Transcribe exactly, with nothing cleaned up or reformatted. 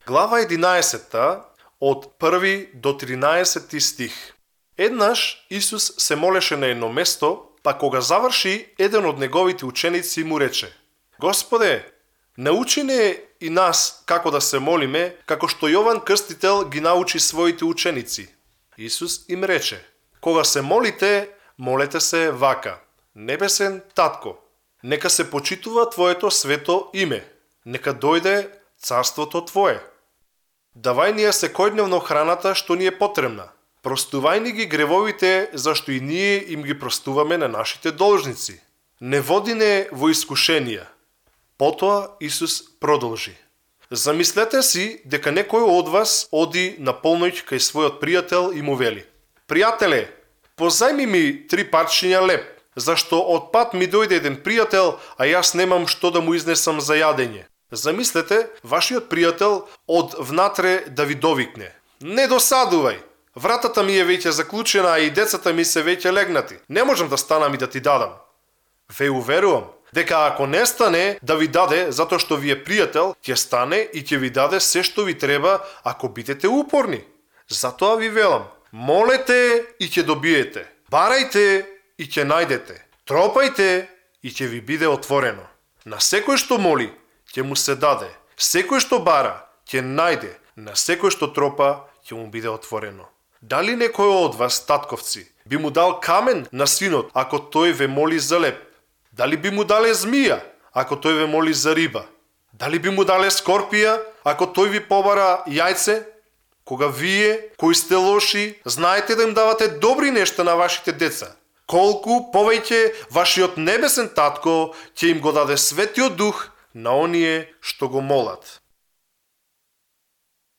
Глава единаесета од први до тринаесети стих. Еднаш Исус се молеше на едно место, па кога заврши, еден од неговите ученици му рече: Господе, научи не и нас како да се молиме, како што Јован Крстител ги научи своите ученици. Исус им рече: Кога се молите, молете се вака: Небесен Татко, нека се почитува Твоето свето име, нека дојде царството Твое. Давај ни ја секојдневно храната што ни е потребна. Простувај ни ги гревовите, зашто и ние им ги простуваме на нашите должници. Не води не во искушенија. Потоа Исус продолжи: Замислете си дека некој од вас оди на полноќ кај својот пријател и му вели: Пријателе, позајми ми три парчиња леб, зашто од пат ми дојде еден пријател, а јас немам што да му изнесам за јадење. Замислете, вашиот пријател од внатре да ви довикне: Не досадувај, вратата ми е веќе заклучена, а и децата ми се веќе легнати. Не можам да станам и да ти дадам. Ве уверувам дека ако не стане да ви даде затоа што ви е пријател, ќе стане и ќе ви даде се што ви треба ако бидете упорни. Затоа ви велам: молете и ќе добиете, барајте и ќе најдете, тропајте и ќе ви биде отворено. На секој што моли, ќе му се даде, секој што бара, ќе најде, на секој што тропа, ќе му биде отворено. Дали некој од вас, татковци, би му дал камен на синот ако тој ве моли за леб? Дали би му дале змија ако тој ве моли за риба? Дали би му дале скорпија ако тој ви побара јајце? Кога вие, кои сте лоши, знаете да им давате добри нешта на вашите деца, колку повеќе вашиот небесен татко ќе им го даде Светиот Дух на оние што го молат.